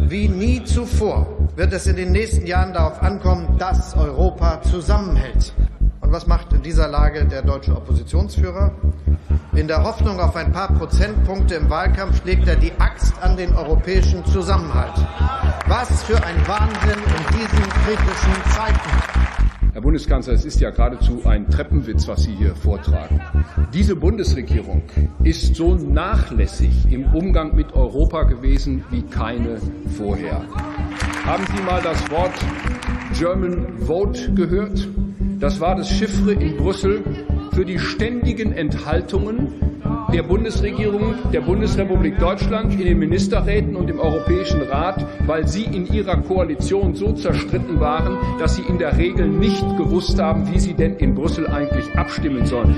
wie nie zuvor wird es in den nächsten Jahren darauf ankommen, dass Europa zusammenhält. Und was macht in dieser Lage der deutsche Oppositionsführer? In der Hoffnung auf ein paar Prozentpunkte im Wahlkampf schlägt er die Axt an den europäischen Zusammenhalt. Was für ein Wahnsinn in diesen kritischen Zeiten. Herr Bundeskanzler, es ist ja geradezu ein Treppenwitz, was Sie hier vortragen. Diese Bundesregierung ist so nachlässig im Umgang mit Europa gewesen wie keine vorher. Haben Sie mal das Wort German Vote gehört? Das war das Chiffre in Brüssel für die ständigen Enthaltungen der Bundesregierung, der Bundesrepublik Deutschland in den Ministerräten und im Europäischen Rat, weil sie in ihrer Koalition so zerstritten waren, dass sie in der Regel nicht gewusst haben, wie sie denn in Brüssel eigentlich abstimmen sollen.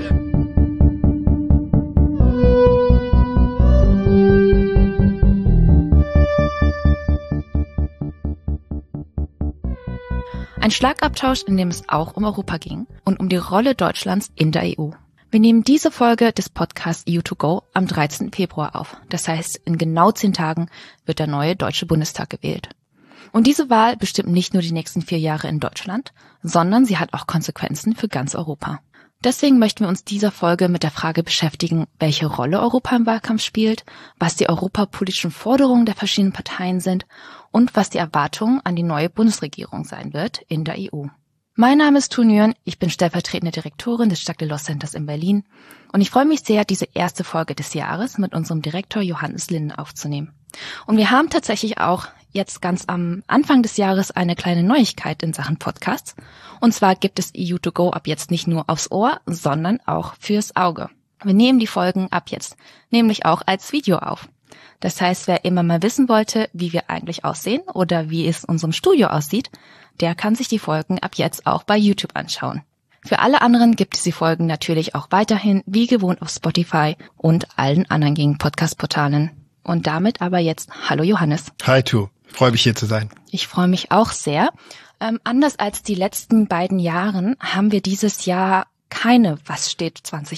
Ein Schlagabtausch, in dem es auch um Europa ging und um die Rolle Deutschlands in der EU. Wir nehmen diese Folge des Podcasts EU2Go am 13. Februar auf. Das heißt, in genau 10 Tagen wird der neue Deutsche Bundestag gewählt. Und diese Wahl bestimmt nicht nur die nächsten 4 Jahre in Deutschland, sondern sie hat auch Konsequenzen für ganz Europa. Deswegen möchten wir uns dieser Folge mit der Frage beschäftigen, welche Rolle Europa im Wahlkampf spielt, was die europapolitischen Forderungen der verschiedenen Parteien sind und was die Erwartungen an die neue Bundesregierung sein wird in der EU. Mein Name ist Tu Nguyen, ich bin stellvertretende Direktorin des Jacques Delors Centers in Berlin und ich freue mich sehr, diese erste Folge des Jahres mit unserem Direktor Johannes Linden aufzunehmen. Und wir haben tatsächlich auch jetzt ganz am Anfang des Jahres eine kleine Neuigkeit in Sachen Podcasts. Und zwar gibt es EU2Go ab jetzt nicht nur aufs Ohr, sondern auch fürs Auge. Wir nehmen die Folgen ab jetzt nämlich auch als Video auf. Das heißt, wer immer mal wissen wollte, wie wir eigentlich aussehen oder wie es in unserem Studio aussieht, der kann sich die Folgen ab jetzt auch bei YouTube anschauen. Für alle anderen gibt es die Folgen natürlich auch weiterhin wie gewohnt auf Spotify und allen anderen gängigen Podcast-Portalen. Und damit aber jetzt hallo Johannes. Hi Tu, freue mich hier zu sein. Ich freue mich auch sehr. Anders als die letzten beiden Jahren haben wir dieses Jahr keine Was steht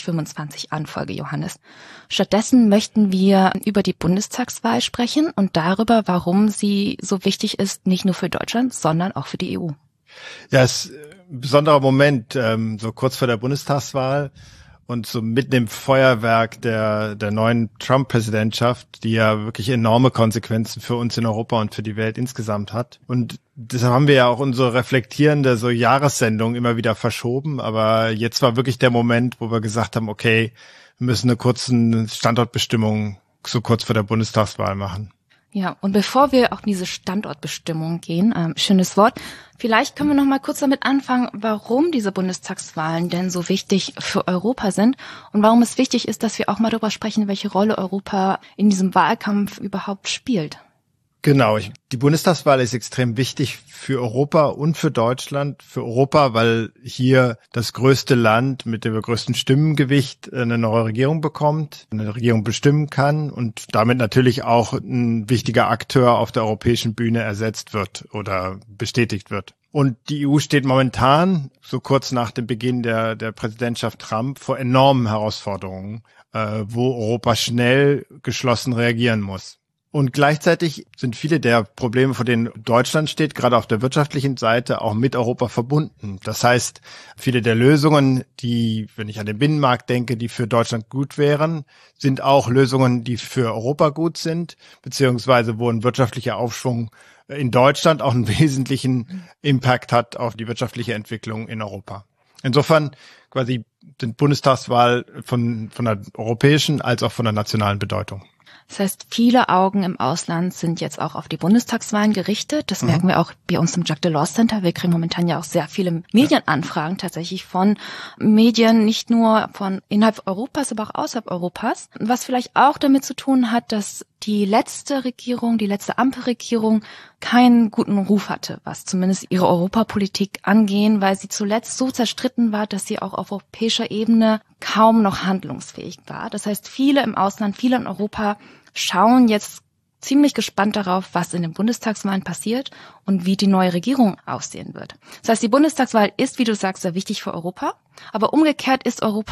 2025 an Folge, Johannes. Stattdessen möchten wir über die Bundestagswahl sprechen und darüber, warum sie so wichtig ist, nicht nur für Deutschland, sondern auch für die EU. Ja, es ist ein besonderer Moment, so kurz vor der Bundestagswahl und so mitten im Feuerwerk der neuen Trump-Präsidentschaft, die ja wirklich enorme Konsequenzen für uns in Europa und für die Welt insgesamt hat. Und deshalb haben wir ja auch unsere reflektierende so Jahressendung immer wieder verschoben. Aber jetzt war wirklich der Moment, wo wir gesagt haben, okay, wir müssen eine kurze Standortbestimmung so kurz vor der Bundestagswahl machen. Ja, und bevor wir auf diese Standortbestimmung gehen, schönes Wort, vielleicht können wir noch mal kurz damit anfangen, warum diese Bundestagswahlen denn so wichtig für Europa sind und warum es wichtig ist, dass wir auch mal darüber sprechen, welche Rolle Europa in diesem Wahlkampf überhaupt spielt. Genau, die Bundestagswahl ist extrem wichtig für Europa und für Deutschland. Für Europa, weil hier das größte Land mit dem größten Stimmengewicht eine neue Regierung bekommt, eine Regierung bestimmen kann und damit natürlich auch ein wichtiger Akteur auf der europäischen Bühne ersetzt wird oder bestätigt wird. Und die EU steht momentan, so kurz nach dem Beginn der Präsidentschaft Trump, vor enormen Herausforderungen, wo Europa schnell geschlossen reagieren muss. Und gleichzeitig sind viele der Probleme, vor denen Deutschland steht, gerade auf der wirtschaftlichen Seite, auch mit Europa verbunden. Das heißt, viele der Lösungen, die, wenn ich an den Binnenmarkt denke, die für Deutschland gut wären, sind auch Lösungen, die für Europa gut sind, beziehungsweise wo ein wirtschaftlicher Aufschwung in Deutschland auch einen wesentlichen Impact hat auf die wirtschaftliche Entwicklung in Europa. Insofern quasi sind Bundestagswahl von der europäischen als auch von der nationalen Bedeutung. Das heißt, viele Augen im Ausland sind jetzt auch auf die Bundestagswahlen gerichtet. Das merken wir auch bei uns im Jacques Delors Center. Wir kriegen momentan ja auch sehr viele Medienanfragen tatsächlich von Medien, nicht nur von innerhalb Europas, aber auch außerhalb Europas. Was vielleicht auch damit zu tun hat, dass die letzte Ampelregierung keinen guten Ruf hatte, was zumindest ihre Europapolitik angehen, weil sie zuletzt so zerstritten war, dass sie auch auf europäischer Ebene kaum noch handlungsfähig war. Das heißt, viele im Ausland, viele in Europa schauen jetzt ziemlich gespannt darauf, was in den Bundestagswahlen passiert und wie die neue Regierung aussehen wird. Das heißt, die Bundestagswahl ist, wie du sagst, sehr wichtig für Europa, aber umgekehrt ist Europa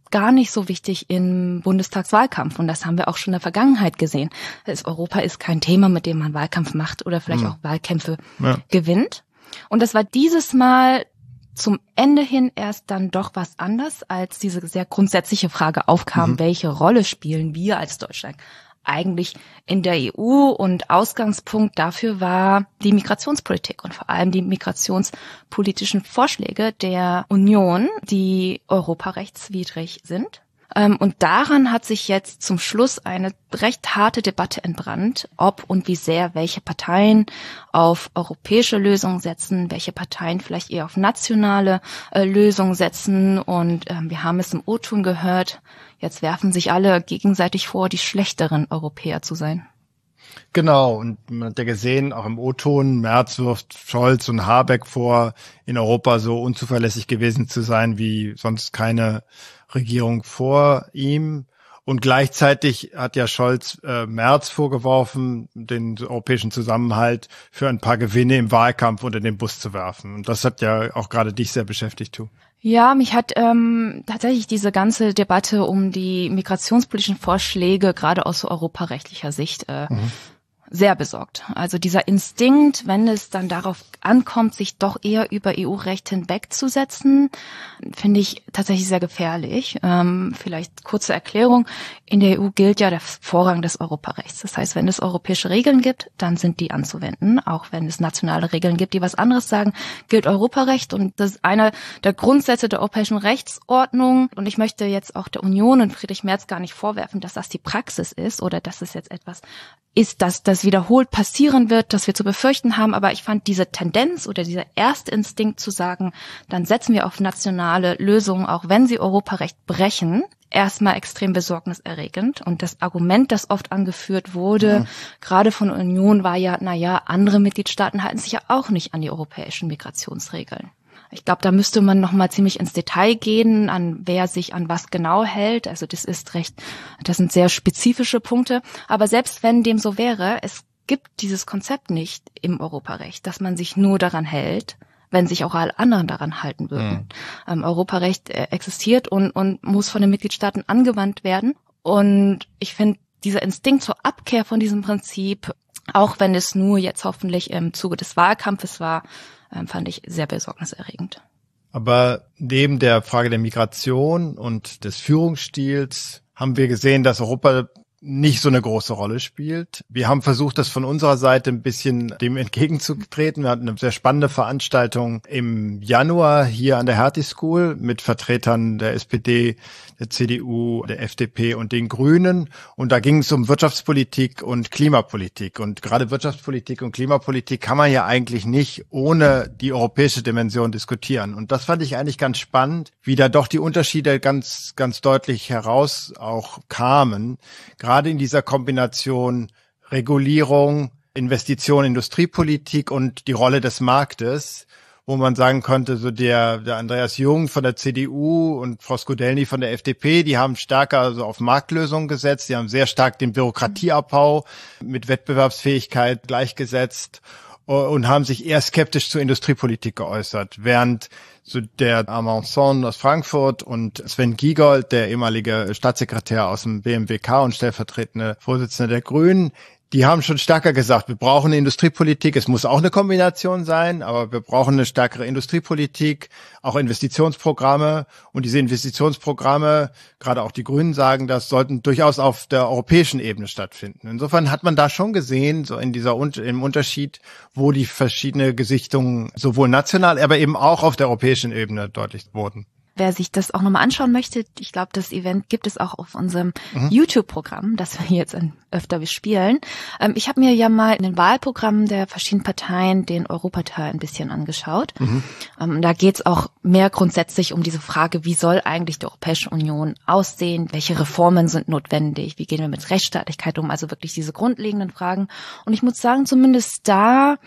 gar nicht so wichtig im Bundestagswahlkampf. Und das haben wir auch schon in der Vergangenheit gesehen. Europa ist kein Thema, mit dem man Wahlkampf macht oder vielleicht auch Wahlkämpfe gewinnt. Und das war dieses Mal zum Ende hin erst dann doch was anders, als diese sehr grundsätzliche Frage aufkam, welche Rolle spielen wir als Deutschland eigentlich in der EU? Und Ausgangspunkt dafür war die Migrationspolitik und vor allem die migrationspolitischen Vorschläge der Union, die europarechtswidrig sind. Und daran hat sich jetzt zum Schluss eine recht harte Debatte entbrannt, ob und wie sehr welche Parteien auf europäische Lösungen setzen, welche Parteien vielleicht eher auf nationale Lösungen setzen. Und wir haben es im O-Ton gehört, jetzt werfen sich alle gegenseitig vor, die schlechteren Europäer zu sein. Genau, und man hat ja gesehen, auch im O-Ton, Merz wirft Scholz und Habeck vor, in Europa so unzuverlässig gewesen zu sein wie sonst keine Regierung vor ihm. Und gleichzeitig hat ja Scholz Merz vorgeworfen, den europäischen Zusammenhalt für ein paar Gewinne im Wahlkampf unter den Bus zu werfen. Und das hat ja auch gerade dich sehr beschäftigt, Tu. Ja, mich hat tatsächlich diese ganze Debatte um die migrationspolitischen Vorschläge gerade aus so europarechtlicher Sicht sehr besorgt. Also dieser Instinkt, wenn es dann darauf ankommt, sich doch eher über EU-Recht hinwegzusetzen, finde ich tatsächlich sehr gefährlich. Vielleicht kurze Erklärung. In der EU gilt ja der Vorrang des Europarechts. Das heißt, wenn es europäische Regeln gibt, dann sind die anzuwenden. Auch wenn es nationale Regeln gibt, die was anderes sagen, gilt Europarecht. Und das ist einer der Grundsätze der europäischen Rechtsordnung. Und ich möchte jetzt auch der Union und Friedrich Merz gar nicht vorwerfen, dass das die Praxis ist oder dass es jetzt etwas ist, dass das wiederholt passieren wird, dass wir zu befürchten haben. Aber ich fand diese Tendenz oder dieser erste Instinkt zu sagen, dann setzen wir auf nationale Lösungen, auch wenn sie Europarecht brechen, erstmal extrem besorgniserregend. Und das Argument, das oft angeführt wurde, gerade von Union, war ja, andere Mitgliedstaaten halten sich ja auch nicht an die europäischen Migrationsregeln. Ich glaube, da müsste man noch mal ziemlich ins Detail gehen, an wer sich an was genau hält. Also das sind sehr spezifische Punkte. Aber selbst wenn dem so wäre, es gibt dieses Konzept nicht im Europarecht, dass man sich nur daran hält, wenn sich auch alle anderen daran halten würden. Europarecht existiert und muss von den Mitgliedstaaten angewandt werden. Und ich finde, dieser Instinkt zur Abkehr von diesem Prinzip, auch wenn es nur jetzt hoffentlich im Zuge des Wahlkampfes war, fand ich sehr besorgniserregend. Aber neben der Frage der Migration und des Führungsstils haben wir gesehen, dass Europa nicht so eine große Rolle spielt. Wir haben versucht, das von unserer Seite ein bisschen dem entgegenzutreten. Wir hatten eine sehr spannende Veranstaltung im Januar hier an der Hertie School mit Vertretern der SPD, der CDU, der FDP und den Grünen. Und da ging es um Wirtschaftspolitik und Klimapolitik. Und gerade Wirtschaftspolitik und Klimapolitik kann man ja eigentlich nicht ohne die europäische Dimension diskutieren. Und das fand ich eigentlich ganz spannend, wie da doch die Unterschiede ganz, ganz deutlich heraus auch kamen. Gerade in dieser Kombination Regulierung, Investition, Industriepolitik und die Rolle des Marktes, wo man sagen könnte, so der Andreas Jung von der CDU und Frau Skudelny von der FDP, die haben stärker so auf Marktlösungen gesetzt, die haben sehr stark den Bürokratieabbau mit Wettbewerbsfähigkeit gleichgesetzt und haben sich eher skeptisch zur Industriepolitik geäußert, während so der Amanson aus Frankfurt und Sven Giegold, der ehemalige Staatssekretär aus dem BMWK und stellvertretende Vorsitzende der Grünen, die haben schon stärker gesagt, wir brauchen eine Industriepolitik. Es muss auch eine Kombination sein, aber wir brauchen eine stärkere Industriepolitik, auch Investitionsprogramme. Und diese Investitionsprogramme, gerade auch die Grünen sagen das, sollten durchaus auf der europäischen Ebene stattfinden. Insofern hat man da schon gesehen, so in im Unterschied, wo die verschiedenen Gesichtungen sowohl national, aber eben auch auf der europäischen Ebene deutlich wurden. Wer sich das auch nochmal anschauen möchte, ich glaube, das Event gibt es auch auf unserem YouTube-Programm, das wir jetzt öfter bespielen. Ich habe mir ja mal in den Wahlprogrammen der verschiedenen Parteien den Europateil ein bisschen angeschaut. Da geht es auch mehr grundsätzlich um diese Frage, wie soll eigentlich die Europäische Union aussehen? Welche Reformen sind notwendig? Wie gehen wir mit Rechtsstaatlichkeit um? Also wirklich diese grundlegenden Fragen. Und ich muss sagen, zumindest da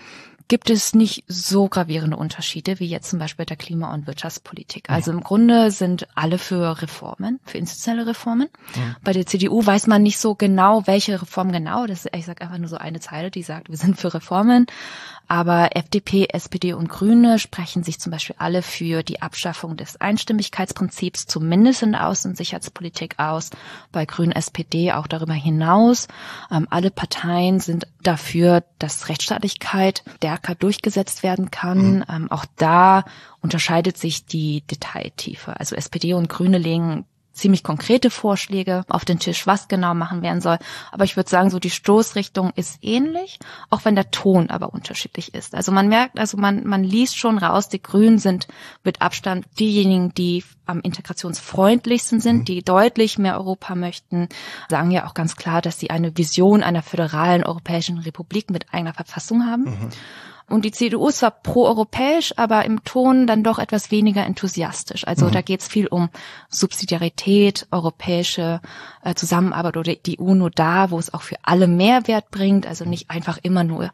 gibt es nicht so gravierende Unterschiede wie jetzt zum Beispiel der Klima- und Wirtschaftspolitik. Also im Grunde sind alle für Reformen, für institutionelle Reformen. Bei der CDU weiß man nicht so genau, welche Reform genau. Das ist, ich sage einfach nur so eine Zeile, die sagt, wir sind für Reformen. Aber FDP, SPD und Grüne sprechen sich zum Beispiel alle für die Abschaffung des Einstimmigkeitsprinzips, zumindest in der Außen- und Sicherheitspolitik aus. Bei Grünen, SPD auch darüber hinaus. Alle Parteien sind dafür, dass Rechtsstaatlichkeit stärker durchgesetzt werden kann. Auch da unterscheidet sich die Detailtiefe. Also SPD und Grüne legen ziemlich konkrete Vorschläge auf den Tisch, was genau machen werden soll. Aber ich würde sagen, so die Stoßrichtung ist ähnlich, auch wenn der Ton aber unterschiedlich ist. Also man merkt, man liest schon raus, die Grünen sind mit Abstand diejenigen, die am integrationsfreundlichsten sind, die deutlich mehr Europa möchten, sagen ja auch ganz klar, dass sie eine Vision einer föderalen Europäischen Republik mit eigener Verfassung haben. Und die CDU ist zwar pro-europäisch, aber im Ton dann doch etwas weniger enthusiastisch. Also da geht es viel um Subsidiarität, europäische Zusammenarbeit oder die EU nur da, wo es auch für alle Mehrwert bringt. Also nicht einfach immer nur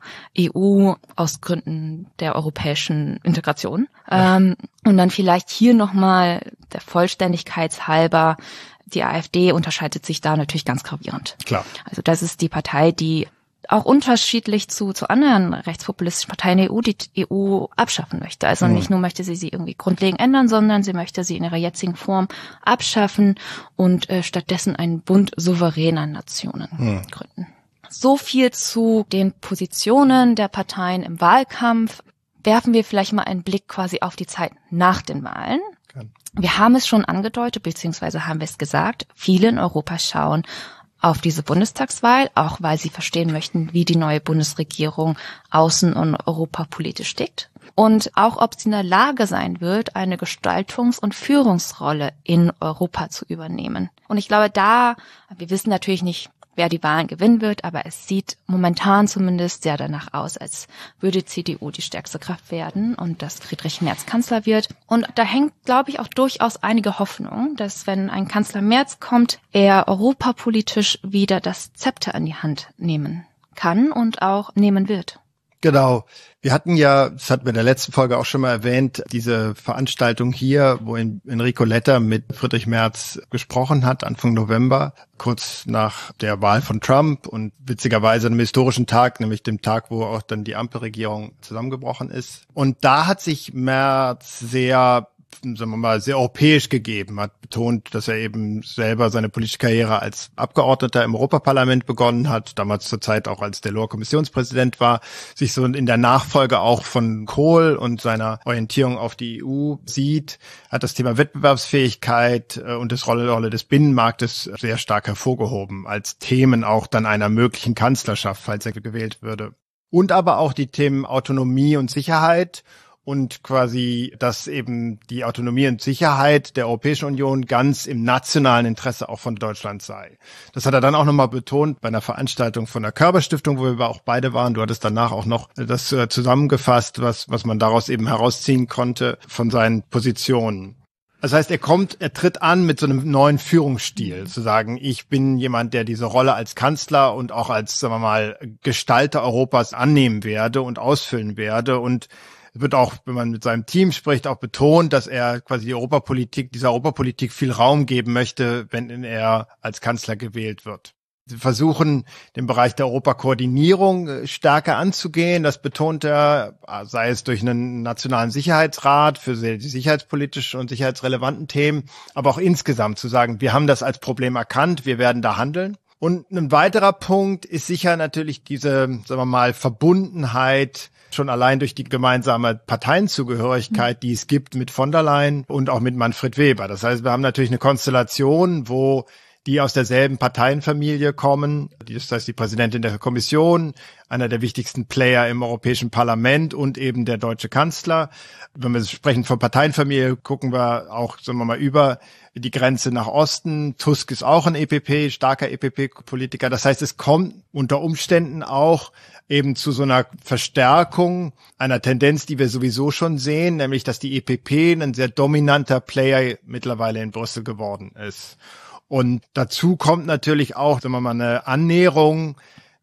EU aus Gründen der europäischen Integration. Und dann vielleicht hier nochmal der Vollständigkeit halber, die AfD unterscheidet sich da natürlich ganz gravierend. Klar. Also das ist die Partei, die auch unterschiedlich zu anderen rechtspopulistischen Parteien der EU die EU abschaffen möchte. Also nicht nur möchte sie irgendwie grundlegend ändern, sondern sie möchte sie in ihrer jetzigen Form abschaffen und stattdessen einen Bund souveräner Nationen gründen. So viel zu den Positionen der Parteien im Wahlkampf. Werfen wir vielleicht mal einen Blick quasi auf die Zeit nach den Wahlen. Wir haben es schon angedeutet, beziehungsweise haben wir es gesagt, viele in Europa schauen auf diese Bundestagswahl, auch weil sie verstehen möchten, wie die neue Bundesregierung außen- und europapolitisch tickt. Und auch, ob sie in der Lage sein wird, eine Gestaltungs- und Führungsrolle in Europa zu übernehmen. Und ich glaube, wir wissen natürlich nicht, wer die Wahlen gewinnen wird, aber es sieht momentan zumindest sehr danach aus, als würde CDU die stärkste Kraft werden und dass Friedrich Merz Kanzler wird. Und da hängt, glaube ich, auch durchaus einige Hoffnung, dass wenn ein Kanzler Merz kommt, er europapolitisch wieder das Zepter in die Hand nehmen kann und auch nehmen wird. Genau. Wir hatten ja, das hatten wir in der letzten Folge auch schon mal erwähnt, diese Veranstaltung hier, wo Enrico Letta mit Friedrich Merz gesprochen hat, Anfang November, kurz nach der Wahl von Trump und witzigerweise einem historischen Tag, nämlich dem Tag, wo auch dann die Ampelregierung zusammengebrochen ist. Und da hat sich Merz sehr europäisch gegeben, hat betont, dass er eben selber seine politische Karriere als Abgeordneter im Europaparlament begonnen hat, damals zur Zeit auch als Delors-Kommissionspräsident war, sich so in der Nachfolge auch von Kohl und seiner Orientierung auf die EU sieht, hat das Thema Wettbewerbsfähigkeit und das Rolle des Binnenmarktes sehr stark hervorgehoben, als Themen auch dann einer möglichen Kanzlerschaft, falls er gewählt würde. Und aber auch die Themen Autonomie und Sicherheit und quasi, dass eben die Autonomie und Sicherheit der Europäischen Union ganz im nationalen Interesse auch von Deutschland sei. Das hat er dann auch nochmal betont bei einer Veranstaltung von der Körber-Stiftung, wo wir auch beide waren. Du hattest danach auch noch das zusammengefasst, was man daraus eben herausziehen konnte von seinen Positionen. Das heißt, er tritt an mit so einem neuen Führungsstil, zu sagen, ich bin jemand, der diese Rolle als Kanzler und auch als, sagen wir mal, Gestalter Europas annehmen werde und ausfüllen werde. Und es wird auch, wenn man mit seinem Team spricht, auch betont, dass er quasi dieser Europapolitik viel Raum geben möchte, wenn er als Kanzler gewählt wird. Sie versuchen, den Bereich der Europakoordinierung stärker anzugehen. Das betont er, sei es durch einen nationalen Sicherheitsrat für die sicherheitspolitischen und sicherheitsrelevanten Themen, aber auch insgesamt zu sagen, wir haben das als Problem erkannt, wir werden da handeln. Und ein weiterer Punkt ist sicher natürlich diese, sagen wir mal, Verbundenheit schon allein durch die gemeinsame Parteienzugehörigkeit, die es gibt mit von der Leyen und auch mit Manfred Weber. Das heißt, wir haben natürlich eine Konstellation, wo die aus derselben Parteienfamilie kommen. Das heißt, die Präsidentin der Kommission, einer der wichtigsten Player im Europäischen Parlament und eben der deutsche Kanzler. Wenn wir sprechen von Parteienfamilie, gucken wir auch, sagen wir mal, über die Grenze nach Osten. Tusk ist auch ein starker EPP-Politiker. Das heißt, es kommt unter Umständen auch eben zu so einer Verstärkung einer Tendenz, die wir sowieso schon sehen, nämlich, dass die EPP ein sehr dominanter Player mittlerweile in Brüssel geworden ist. Und dazu kommt natürlich auch, sagen wir mal, eine Annäherung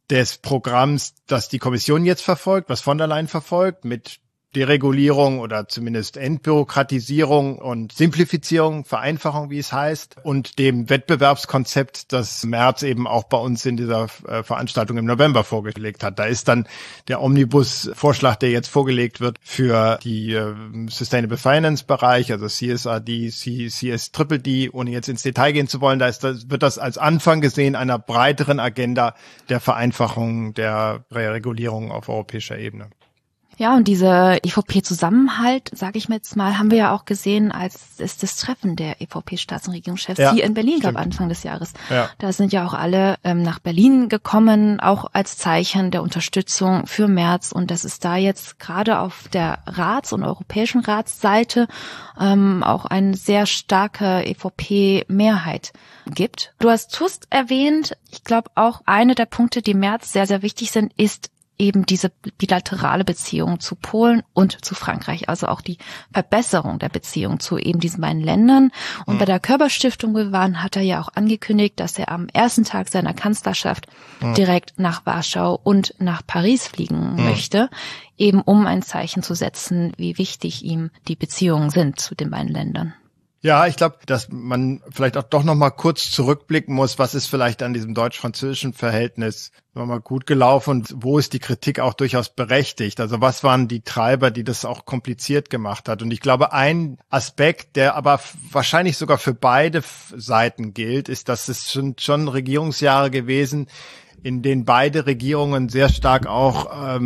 des Programms, das die Kommission jetzt verfolgt, was von der Leyen verfolgt, mit Deregulierung oder zumindest Entbürokratisierung und Simplifizierung, Vereinfachung, wie es heißt, und dem Wettbewerbskonzept, das Merz eben auch bei uns in dieser Veranstaltung im November vorgelegt hat. Da ist dann der Omnibus-Vorschlag, der jetzt vorgelegt wird für die Sustainable Finance Bereich, also CSRD, CS-Triple-D, ohne jetzt ins Detail gehen zu wollen, wird das als Anfang gesehen einer breiteren Agenda der Vereinfachung der Regulierung auf europäischer Ebene. Ja, und diese EVP-Zusammenhalt, sage ich mir jetzt mal, haben wir ja auch gesehen, als es das Treffen der EVP-Staats- und Regierungschefs hier in Berlin gab, Anfang des Jahres. Ja. Da sind ja auch alle nach Berlin gekommen, auch als Zeichen der Unterstützung für Merz. Und dass es da jetzt gerade auf der Rats- und Europäischen Ratsseite auch eine sehr starke EVP-Mehrheit gibt. Du hast Tusk erwähnt. Ich glaube auch, eine der Punkte, die Merz sehr, sehr wichtig sind, ist eben diese bilaterale Beziehung zu Polen und zu Frankreich, also auch die Verbesserung der Beziehung zu eben diesen beiden Ländern. Und bei der Körper-Stiftung wir waren, hat er ja auch angekündigt, dass er am ersten Tag seiner Kanzlerschaft direkt nach Warschau und nach Paris fliegen möchte, eben um ein Zeichen zu setzen, wie wichtig ihm die Beziehungen sind zu den beiden Ländern. Ja, ich glaube, dass man vielleicht auch doch noch mal kurz zurückblicken muss, was ist vielleicht an diesem deutsch-französischen Verhältnis mal gut gelaufen und wo ist die Kritik auch durchaus berechtigt? Also was waren die Treiber, die das auch kompliziert gemacht hat? Und ich glaube, ein Aspekt, der aber wahrscheinlich sogar für beide Seiten gilt, ist, dass es schon Regierungsjahre gewesen, in denen beide Regierungen sehr stark auch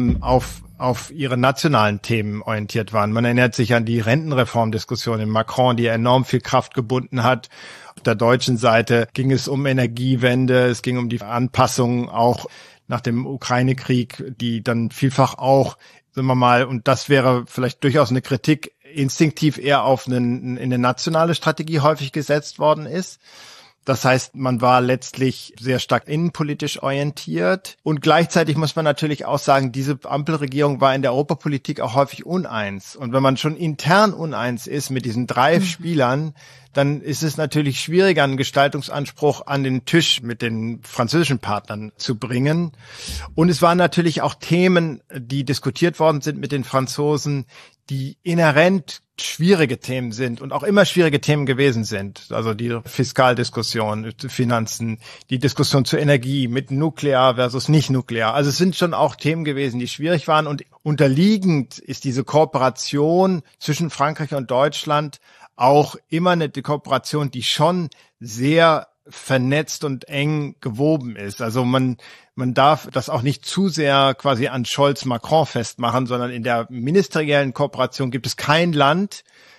auf ihre nationalen Themen orientiert waren. Man erinnert sich an die Rentenreformdiskussion in Macron, die enorm viel Kraft gebunden hat. Auf der deutschen Seite ging es um Energiewende, es ging um die Anpassungen auch nach dem Ukraine-Krieg, die dann vielfach auch, sagen wir mal, und das wäre vielleicht durchaus eine Kritik, instinktiv eher auf eine nationale Strategie häufig gesetzt worden ist. Das heißt, man war letztlich sehr stark innenpolitisch orientiert. Und gleichzeitig muss man natürlich auch sagen, diese Ampelregierung war in der Europapolitik auch häufig uneins. Und wenn man schon intern uneins ist mit diesen 3 Spielern, dann ist es natürlich schwieriger, einen Gestaltungsanspruch an den Tisch mit den französischen Partnern zu bringen. Und es waren natürlich auch Themen, die diskutiert worden sind mit den Franzosen, die inhärent schwierige Themen sind und auch immer schwierige Themen gewesen sind. Also die Fiskaldiskussion, Finanzen, die Diskussion zur Energie mit nuklear versus nicht nuklear. Also es sind schon auch Themen gewesen, die schwierig waren. Und unterliegend ist diese Kooperation zwischen Frankreich und Deutschland auch immer eine Kooperation, die schon sehr vernetzt und eng gewoben ist. Also man darf das auch nicht zu sehr quasi an Scholz-Macron festmachen, sondern in der ministeriellen Kooperation gibt es kein Land,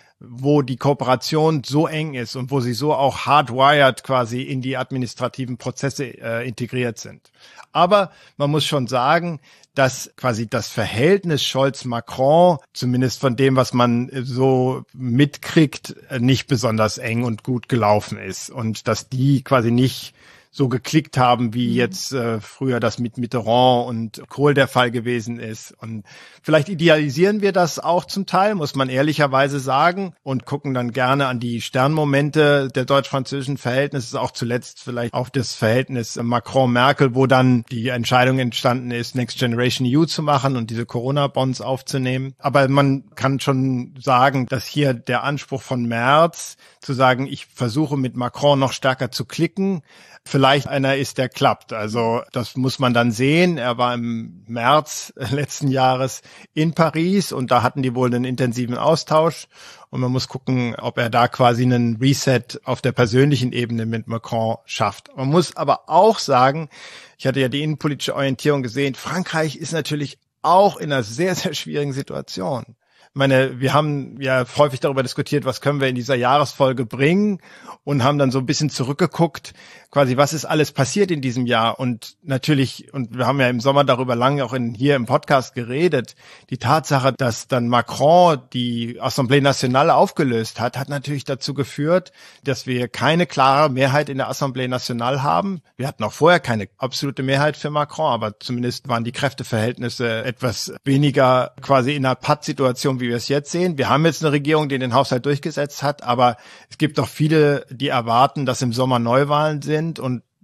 wo die Kooperation so eng ist und wo sie so auch hardwired quasi in die administrativen Prozesse integriert sind. Aber man muss schon sagen, dass quasi das Verhältnis Scholz-Macron, zumindest von dem, was man so mitkriegt, nicht besonders eng und gut gelaufen ist und dass die quasi nicht so geklickt haben, wie jetzt früher das mit Mitterrand und Kohl der Fall gewesen ist. Und vielleicht idealisieren wir das auch zum Teil, muss man ehrlicherweise sagen, und gucken dann gerne an die Sternmomente der deutsch-französischen Verhältnisse, auch zuletzt vielleicht auf das Verhältnis Macron-Merkel, wo dann die Entscheidung entstanden ist, Next Generation EU zu machen und diese Corona-Bonds aufzunehmen. Aber man kann schon sagen, dass hier der Anspruch von Merz, zu sagen, ich versuche mit Macron noch stärker zu klicken, vielleicht einer ist, der klappt. Also das muss man dann sehen. Er war im März letzten Jahres in Paris und da hatten die wohl einen intensiven Austausch. Und man muss gucken, ob er da quasi einen Reset auf der persönlichen Ebene mit Macron schafft. Man muss aber auch sagen, ich hatte ja die innenpolitische Orientierung gesehen, Frankreich ist natürlich auch in einer sehr, sehr schwierigen Situation. Ich meine, wir haben ja häufig darüber diskutiert, was können wir in dieser Jahresfolge bringen und haben dann so ein bisschen zurückgeguckt, quasi was ist alles passiert in diesem Jahr und natürlich, und wir haben ja im Sommer darüber lange auch hier im Podcast geredet, die Tatsache, dass dann Macron die Assemblée Nationale aufgelöst hat, hat natürlich dazu geführt, dass wir keine klare Mehrheit in der Assemblée Nationale haben. Wir hatten auch vorher keine absolute Mehrheit für Macron, aber zumindest waren die Kräfteverhältnisse etwas weniger quasi in einer Pattsituation, wie wir es jetzt sehen. Wir haben jetzt eine Regierung, die den Haushalt durchgesetzt hat, aber es gibt auch viele, die erwarten, dass im Sommer Neuwahlen sind und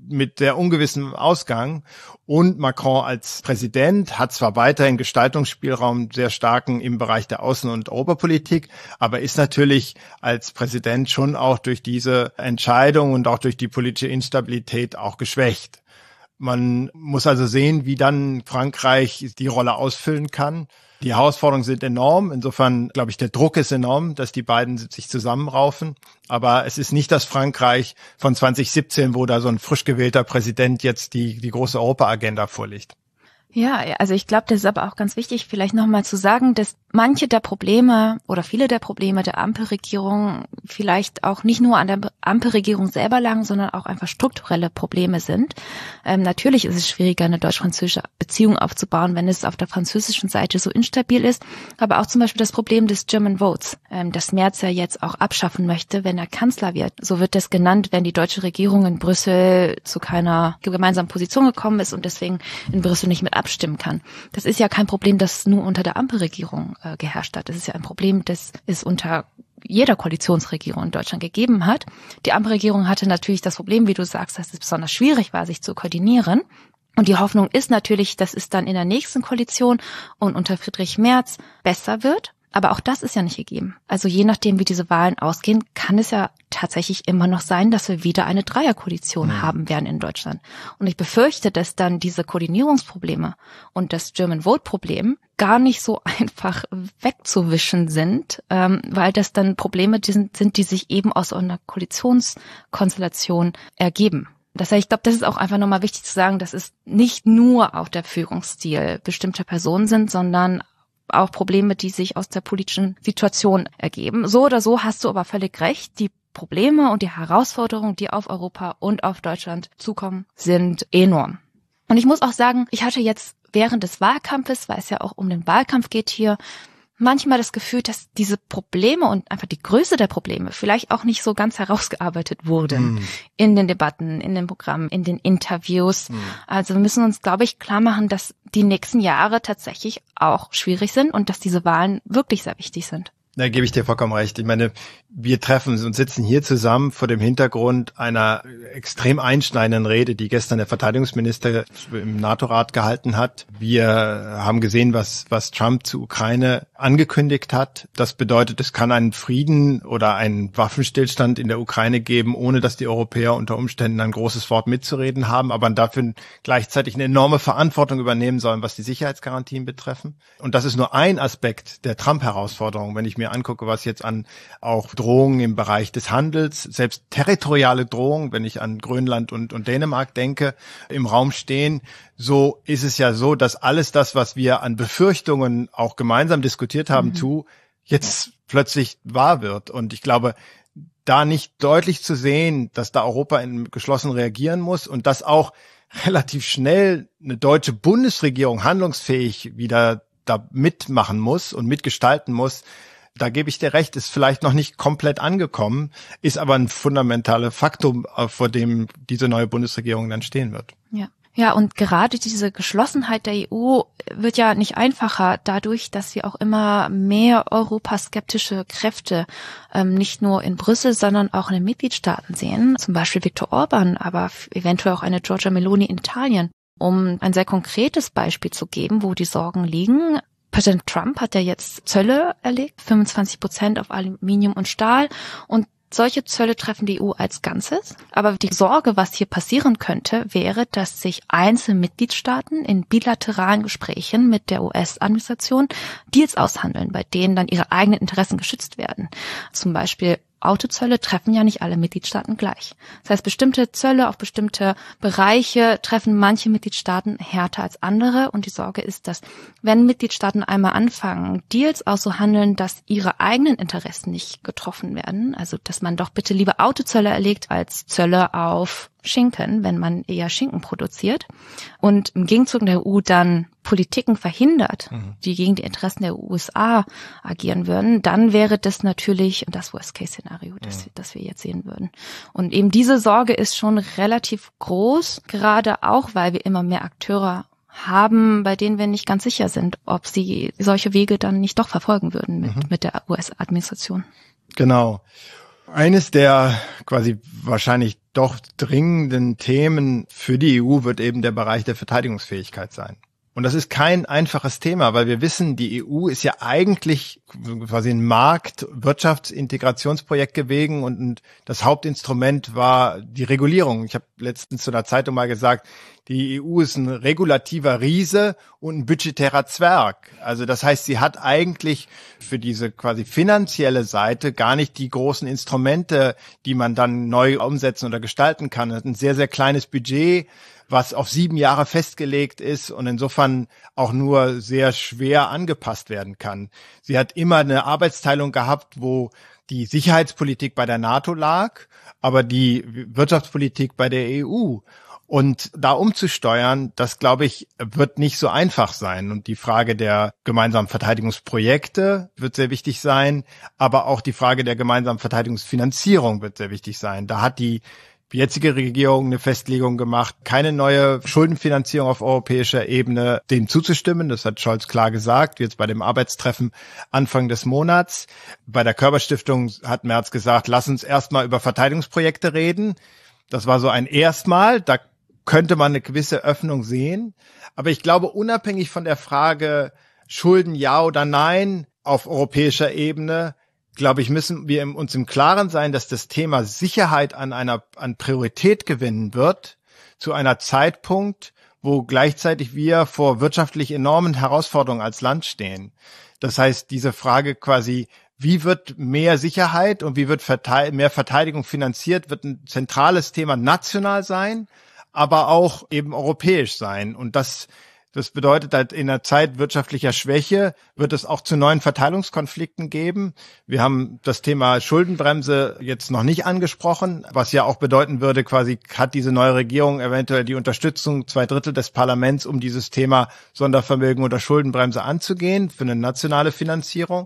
mit sehr ungewissem Ausgang. Und Macron als Präsident hat zwar weiterhin Gestaltungsspielraum, sehr starken im Bereich der Außen- und Europapolitik, aber ist natürlich als Präsident schon auch durch diese Entscheidung und auch durch die politische Instabilität auch geschwächt. Man muss also sehen, wie dann Frankreich die Rolle ausfüllen kann. Die Herausforderungen sind enorm. Insofern, glaube ich, der Druck ist enorm, dass die beiden sich zusammenraufen. Aber es ist nicht das Frankreich von 2017, wo da so ein frisch gewählter Präsident jetzt die große Europa-Agenda vorlegt. Ja, also ich glaube, das ist aber auch ganz wichtig, vielleicht nochmal zu sagen, dass manche der Probleme oder viele der Probleme der Ampelregierung vielleicht auch nicht nur an der Ampelregierung selber lagen, sondern auch einfach strukturelle Probleme sind. Natürlich ist es schwieriger, eine deutsch-französische Beziehung aufzubauen, wenn es auf der französischen Seite so instabil ist. Aber auch zum Beispiel das Problem des German Votes, das Merz ja jetzt auch abschaffen möchte, wenn er Kanzler wird. So wird das genannt, wenn die deutsche Regierung in Brüssel zu keiner gemeinsamen Position gekommen ist und deswegen in Brüssel nicht mit abstimmen kann. Das ist ja kein Problem, das nur unter der Ampelregierung geherrscht hat. Das ist ja ein Problem, das es unter jeder Koalitionsregierung in Deutschland gegeben hat. Die Ampelregierung hatte natürlich das Problem, wie du sagst, dass es besonders schwierig war, sich zu koordinieren. Und die Hoffnung ist natürlich, dass es dann in der nächsten Koalition und unter Friedrich Merz besser wird. Aber auch das ist ja nicht gegeben. Also je nachdem, wie diese Wahlen ausgehen, kann es ja tatsächlich immer noch sein, dass wir wieder eine Dreierkoalition haben werden in Deutschland. Und ich befürchte, dass dann diese Koordinierungsprobleme und das German Vote-Problem gar nicht so einfach wegzuwischen sind, weil das dann Probleme sind, die sich eben aus einer Koalitionskonstellation ergeben. Das heißt, ich glaube, das ist auch einfach nochmal wichtig zu sagen, dass es nicht nur auch der Führungsstil bestimmter Personen sind, sondern auch Probleme, die sich aus der politischen Situation ergeben. So oder so hast du aber völlig recht. Die Probleme und die Herausforderungen, die auf Europa und auf Deutschland zukommen, sind enorm. Und ich muss auch sagen, ich hatte jetzt während des Wahlkampfes, weil es ja auch um den Wahlkampf geht hier, manchmal das Gefühl, dass diese Probleme und einfach die Größe der Probleme vielleicht auch nicht so ganz herausgearbeitet wurden in den Debatten, in den Programmen, in den Interviews. Also wir müssen uns, glaube ich, klar machen, dass die nächsten Jahre tatsächlich auch schwierig sind und dass diese Wahlen wirklich sehr wichtig sind. Da gebe ich dir vollkommen recht. Ich meine, wir treffen uns und sitzen hier zusammen vor dem Hintergrund einer extrem einschneidenden Rede, die gestern der Verteidigungsminister im NATO-Rat gehalten hat. Wir haben gesehen, was Trump zur Ukraine angekündigt hat. Das bedeutet, es kann einen Frieden oder einen Waffenstillstand in der Ukraine geben, ohne dass die Europäer unter Umständen ein großes Wort mitzureden haben, aber dafür gleichzeitig eine enorme Verantwortung übernehmen sollen, was die Sicherheitsgarantien betreffen. Und das ist nur ein Aspekt der Trump-Herausforderung. Wenn ich mir angucke, was jetzt an auch Drohungen im Bereich des Handels, selbst territoriale Drohungen, wenn ich an Grönland und Dänemark denke, im Raum stehen, so ist es ja so, dass alles das, was wir an Befürchtungen auch gemeinsam diskutiert haben, jetzt plötzlich wahr wird. Und ich glaube, da nicht deutlich zu sehen, dass da Europa geschlossen reagieren muss und dass auch relativ schnell eine deutsche Bundesregierung handlungsfähig wieder da mitmachen muss und mitgestalten muss, da gebe ich dir recht, ist vielleicht noch nicht komplett angekommen, ist aber ein fundamentaler Faktum, vor dem diese neue Bundesregierung dann stehen wird. Ja, und gerade diese Geschlossenheit der EU wird ja nicht einfacher dadurch, dass wir auch immer mehr europaskeptische Kräfte nicht nur in Brüssel, sondern auch in den Mitgliedstaaten sehen. Zum Beispiel Viktor Orban, aber eventuell auch eine Giorgia Meloni in Italien. Um ein sehr konkretes Beispiel zu geben, wo die Sorgen liegen. Präsident Trump hat ja jetzt Zölle erlegt, 25% auf Aluminium und Stahl. Und solche Zölle treffen die EU als Ganzes. Aber die Sorge, was hier passieren könnte, wäre, dass sich einzelne Mitgliedstaaten in bilateralen Gesprächen mit der US-Administration Deals aushandeln, bei denen dann ihre eigenen Interessen geschützt werden. Zum Beispiel Autozölle treffen ja nicht alle Mitgliedstaaten gleich. Das heißt, bestimmte Zölle auf bestimmte Bereiche treffen manche Mitgliedstaaten härter als andere. Und die Sorge ist, dass wenn Mitgliedstaaten einmal anfangen, Deals auszuhandeln, dass ihre eigenen Interessen nicht getroffen werden, also dass man doch bitte lieber Autozölle erlegt als Zölle auf Schinken, wenn man eher Schinken produziert und im Gegenzug der EU dann Politiken verhindert, die gegen die Interessen der USA agieren würden, dann wäre das natürlich das Worst-Case-Szenario, das wir jetzt sehen würden. Und eben diese Sorge ist schon relativ groß, gerade auch, weil wir immer mehr Akteure haben, bei denen wir nicht ganz sicher sind, ob sie solche Wege dann nicht doch verfolgen würden mit der US-Administration. Genau. Eines der quasi wahrscheinlich doch dringenden Themen für die EU wird eben der Bereich der Verteidigungsfähigkeit sein. Und das ist kein einfaches Thema, weil wir wissen, die EU ist ja eigentlich quasi ein Markt-Wirtschaftsintegrationsprojekt gewesen und das Hauptinstrument war die Regulierung. Ich habe letztens zu einer Zeitung mal gesagt, die EU ist ein regulativer Riese und ein budgetärer Zwerg. Also das heißt, sie hat eigentlich für diese quasi finanzielle Seite gar nicht die großen Instrumente, die man dann neu umsetzen oder gestalten kann. Es hat ein sehr, sehr kleines Budget, was auf 7 Jahre festgelegt ist und insofern auch nur sehr schwer angepasst werden kann. Sie hat immer eine Arbeitsteilung gehabt, wo die Sicherheitspolitik bei der NATO lag, aber die Wirtschaftspolitik bei der EU. Und da umzusteuern, das, glaube ich, wird nicht so einfach sein. Und die Frage der gemeinsamen Verteidigungsprojekte wird sehr wichtig sein, aber auch die Frage der gemeinsamen Verteidigungsfinanzierung wird sehr wichtig sein. Da hat die jetzige Regierung eine Festlegung gemacht, keine neue Schuldenfinanzierung auf europäischer Ebene, dem zuzustimmen. Das hat Scholz klar gesagt, jetzt bei dem Arbeitstreffen Anfang des Monats. Bei der Körber-Stiftung hat Merz gesagt, lass uns erstmal über Verteidigungsprojekte reden. Das war so ein Erstmal, da könnte man eine gewisse Öffnung sehen. Aber ich glaube, unabhängig von der Frage Schulden ja oder nein auf europäischer Ebene, glaube ich, müssen wir uns im Klaren sein, dass das Thema Sicherheit an Priorität gewinnen wird, zu einer Zeitpunkt, wo gleichzeitig wir vor wirtschaftlich enormen Herausforderungen als Land stehen. Das heißt, diese Frage quasi, wie wird mehr Sicherheit und wie wird mehr Verteidigung finanziert, wird ein zentrales Thema national sein, aber auch eben europäisch sein. Und das bedeutet halt, in einer Zeit wirtschaftlicher Schwäche wird es auch zu neuen Verteilungskonflikten geben. Wir haben das Thema Schuldenbremse jetzt noch nicht angesprochen, was ja auch bedeuten würde, quasi hat diese neue Regierung eventuell die Unterstützung 2/3 des Parlaments, um dieses Thema Sondervermögen oder Schuldenbremse anzugehen für eine nationale Finanzierung.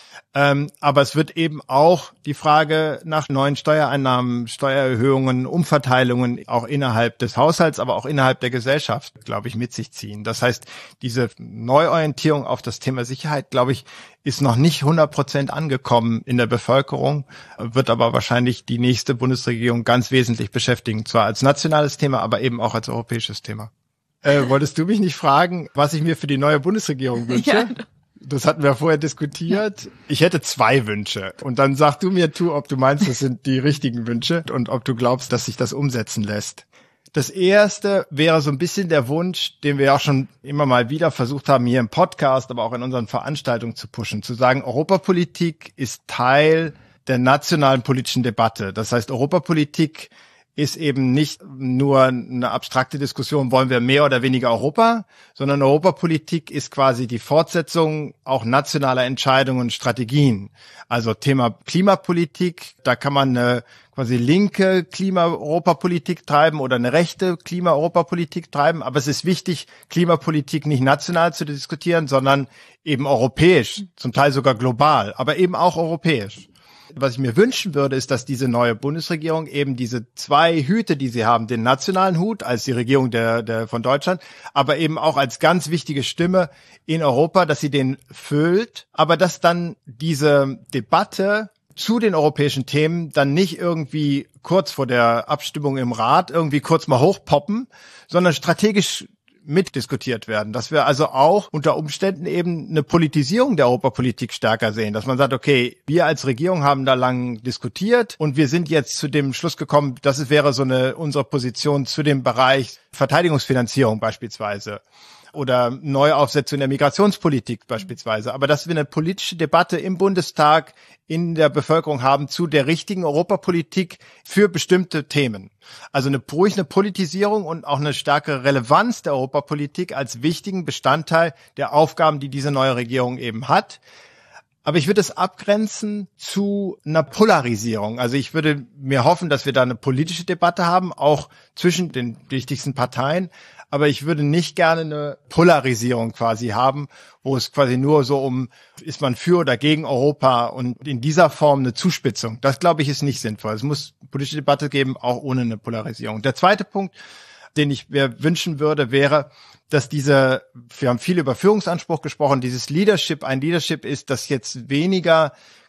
Aber es wird eben auch die Frage nach neuen Steuereinnahmen, Steuererhöhungen, Umverteilungen auch innerhalb des Haushalts, aber auch innerhalb der Gesellschaft, glaube ich, mit sich ziehen. Das heißt, diese Neuorientierung auf das Thema Sicherheit, glaube ich, ist noch nicht 100% angekommen in der Bevölkerung, wird aber wahrscheinlich die nächste Bundesregierung ganz wesentlich beschäftigen, zwar als nationales Thema, aber eben auch als europäisches Thema. Wolltest du mich nicht fragen, was ich mir für die neue Bundesregierung wünsche? Ja. Das hatten wir vorher diskutiert. Ich hätte 2 Wünsche. Und dann sag du mir, ob du meinst, das sind die richtigen Wünsche und ob du glaubst, dass sich das umsetzen lässt. Das erste wäre so ein bisschen der Wunsch, den wir auch schon immer mal wieder versucht haben, hier im Podcast, aber auch in unseren Veranstaltungen zu pushen, zu sagen, Europapolitik ist Teil der nationalen politischen Debatte. Das heißt, Europapolitik ist eben nicht nur eine abstrakte Diskussion, wollen wir mehr oder weniger Europa, sondern Europapolitik ist quasi die Fortsetzung auch nationaler Entscheidungen und Strategien. Also Thema Klimapolitik, da kann man eine quasi linke Klima-Europapolitik treiben oder eine rechte Klima-Europapolitik treiben, aber es ist wichtig, Klimapolitik nicht national zu diskutieren, sondern eben europäisch, zum Teil sogar global, aber eben auch europäisch. Was ich mir wünschen würde, ist, dass diese neue Bundesregierung eben diese 2 Hüte, die sie haben, den nationalen Hut als die Regierung von Deutschland, aber eben auch als ganz wichtige Stimme in Europa, dass sie den füllt, aber dass dann diese Debatte zu den europäischen Themen dann nicht irgendwie kurz vor der Abstimmung im Rat irgendwie kurz mal hochpoppen, sondern strategisch mitdiskutiert werden, dass wir also auch unter Umständen eben eine Politisierung der Europapolitik stärker sehen, dass man sagt, okay, wir als Regierung haben da lang diskutiert und wir sind jetzt zu dem Schluss gekommen, das wäre so unsere Position zu dem Bereich Verteidigungsfinanzierung beispielsweise oder Neuaufsetzung der Migrationspolitik beispielsweise, aber dass wir eine politische Debatte im Bundestag in der Bevölkerung haben zu der richtigen Europapolitik für bestimmte Themen. Also ruhig eine Politisierung und auch eine stärkere Relevanz der Europapolitik als wichtigen Bestandteil der Aufgaben, die diese neue Regierung eben hat. Aber ich würde es abgrenzen zu einer Polarisierung. Also ich würde mir hoffen, dass wir da eine politische Debatte haben, auch zwischen den wichtigsten Parteien. Aber ich würde nicht gerne eine Polarisierung quasi haben, wo es quasi nur so ist man für oder gegen Europa und in dieser Form eine Zuspitzung. Das, glaube ich, ist nicht sinnvoll. Es muss politische Debatte geben, auch ohne eine Polarisierung. Der zweite Punkt, den ich mir wünschen würde, wäre, dass wir haben viel über Führungsanspruch gesprochen, dieses Leadership ein Leadership ist, das jetzt weniger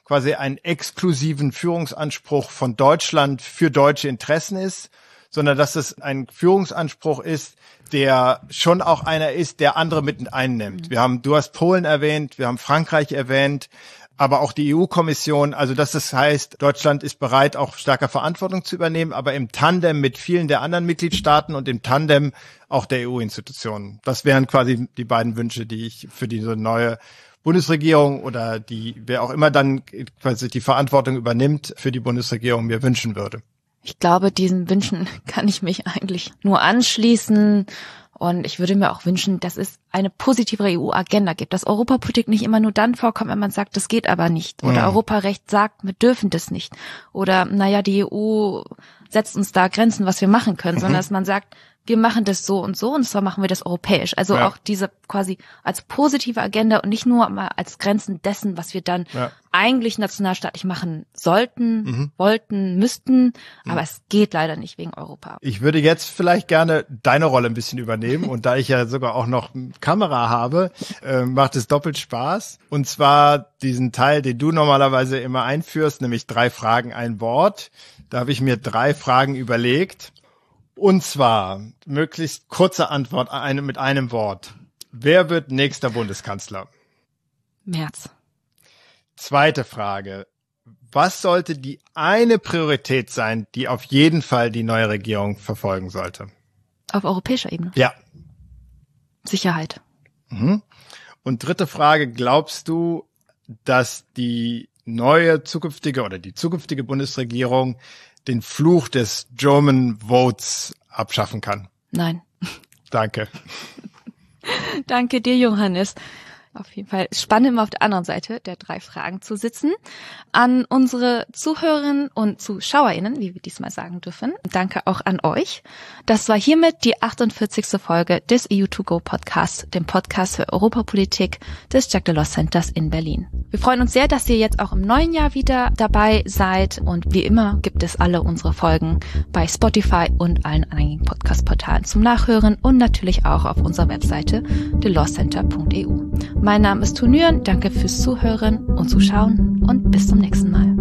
quasi einen exklusiven Führungsanspruch von Deutschland für deutsche Interessen ist, sondern dass es ein Führungsanspruch ist, der schon auch einer ist, der andere mit einnimmt. Du hast Polen erwähnt, wir haben Frankreich erwähnt, aber auch die EU-Kommission, also dass das heißt, Deutschland ist bereit, auch stärker Verantwortung zu übernehmen, aber im Tandem mit vielen der anderen Mitgliedstaaten und im Tandem auch der EU-Institutionen. Das wären quasi die beiden Wünsche, die ich für diese neue Bundesregierung oder wer auch immer dann quasi die Verantwortung übernimmt für die Bundesregierung mir wünschen würde. Ich glaube, diesen Wünschen kann ich mich eigentlich nur anschließen. Und ich würde mir auch wünschen, dass es eine positivere EU-Agenda gibt, dass Europapolitik nicht immer nur dann vorkommt, wenn man sagt, das geht aber nicht. Oder Europarecht sagt, wir dürfen das nicht. Oder, die EU setzt uns da Grenzen, was wir machen können, sondern dass man sagt, wir machen das so und zwar machen wir das europäisch. Also auch diese quasi als positive Agenda und nicht nur mal als Grenzen dessen, was wir dann eigentlich nationalstaatlich machen sollten, wollten, müssten. Aber es geht leider nicht wegen Europa. Ich würde jetzt vielleicht gerne deine Rolle ein bisschen übernehmen. Und da ich ja sogar auch noch Kamera habe, macht es doppelt Spaß. Und zwar diesen Teil, den du normalerweise immer einführst, nämlich 3 Fragen, ein Wort. Da habe ich mir 3 Fragen überlegt. Und zwar möglichst kurze Antwort mit einem Wort. Wer wird nächster Bundeskanzler? Merz. Zweite Frage. Was sollte die eine Priorität sein, die auf jeden Fall die neue Regierung verfolgen sollte? Auf europäischer Ebene? Ja. Sicherheit. Und dritte Frage. Glaubst du, dass die zukünftige Bundesregierung den Fluch des German Votes abschaffen kann? Nein. Danke. Danke dir, Johannes. Auf jeden Fall spannend, immer auf der anderen Seite der 3 Fragen zu sitzen. An unsere Zuhörerinnen und ZuschauerInnen, wie wir diesmal sagen dürfen, danke auch an euch. Das war hiermit die 48. Folge des EU2Go Podcasts, dem Podcast für Europapolitik des Jacques Delors Centers in Berlin. Wir freuen uns sehr, dass ihr jetzt auch im neuen Jahr wieder dabei seid und wie immer gibt es alle unsere Folgen bei Spotify und allen anderen Podcast-Portalen zum Nachhören und natürlich auch auf unserer Webseite delorscenter.eu. Mein Name ist Tunüren, danke fürs Zuhören und Zuschauen und bis zum nächsten Mal.